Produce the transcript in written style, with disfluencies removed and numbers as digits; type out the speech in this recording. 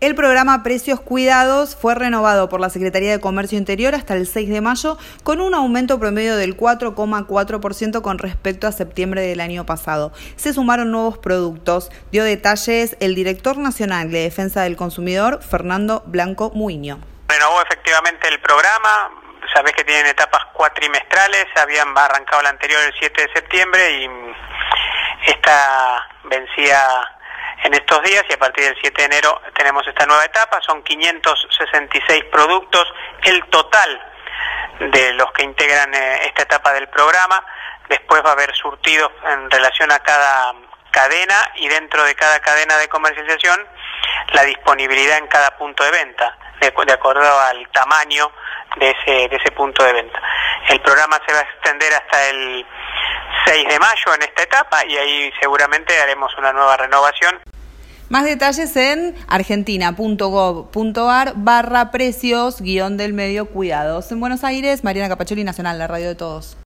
El programa Precios Cuidados fue renovado por la Secretaría de Comercio Interior hasta el 6 de mayo con un aumento promedio del 4,4% con respecto a septiembre del año pasado. Se sumaron nuevos productos. Dio detalles el director nacional de Defensa del Consumidor, Fernando Blanco Muiño. Renovó efectivamente el programa. Sabés que tienen etapas cuatrimestrales, habían arrancado la anterior el 7 de septiembre y esta vencía en estos días y a partir del 7 de enero tenemos esta nueva etapa. Son 566 productos, el total de los que integran esta etapa del programa. Después va a haber surtidos en relación a cada cadena y dentro de cada cadena de comercialización la disponibilidad en cada punto de venta, de acuerdo al tamaño de ese punto de venta. El programa se va a extender hasta el 6 de mayo en esta etapa y ahí seguramente haremos una nueva renovación. Más detalles en argentina.gov.ar/precios-del medio cuidados. En Buenos Aires, Mariana Capacholi, Nacional, la radio de todos.